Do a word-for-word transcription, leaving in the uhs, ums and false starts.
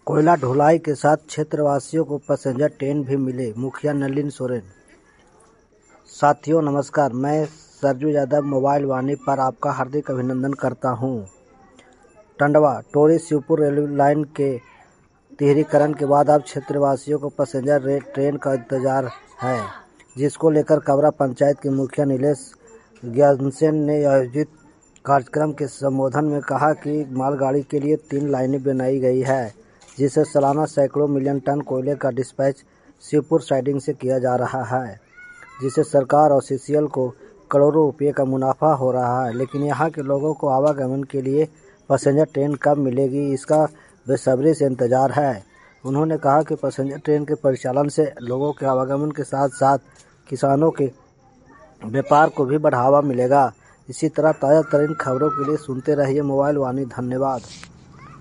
कोयला ढुलाई के साथ क्षेत्रवासियों को पैसेंजर ट्रेन भी मिले, मुखिया नलिन सोरेन। साथियों नमस्कार, मैं सरजू यादव मोबाइल वाणी पर आपका हार्दिक अभिनंदन करता हूं। टंडवा टोरी शिवपुर रेलवे लाइन के तिहरीकरण के बाद अब क्षेत्रवासियों को पैसेंजर ट्रेन का इंतजार है, जिसको लेकर कबरा पंचायत के मुखिया नीलेश ज्ञानसेन ने आयोजित कार्यक्रम के संबोधन में कहा कि मालगाड़ी के लिए तीन लाइनें बनाई गई है, जिससे सालाना सैकड़ों मिलियन टन कोयले का डिस्पैच शिवपुर साइडिंग से किया जा रहा है, जिससे सरकार और सीसीएल को करोड़ों रुपये का मुनाफा हो रहा है। लेकिन यहाँ के लोगों को आवागमन के लिए पैसेंजर ट्रेन कब मिलेगी, इसका बेसब्री से इंतजार है। उन्होंने कहा कि पैसेंजर ट्रेन के परिचालन से लोगों के आवागमन के साथ साथ किसानों के व्यापार को भी बढ़ावा मिलेगा। इसी तरह ताज़ा तरीन खबरों के लिए सुनते रहिए मोबाइल वाणी। धन्यवाद।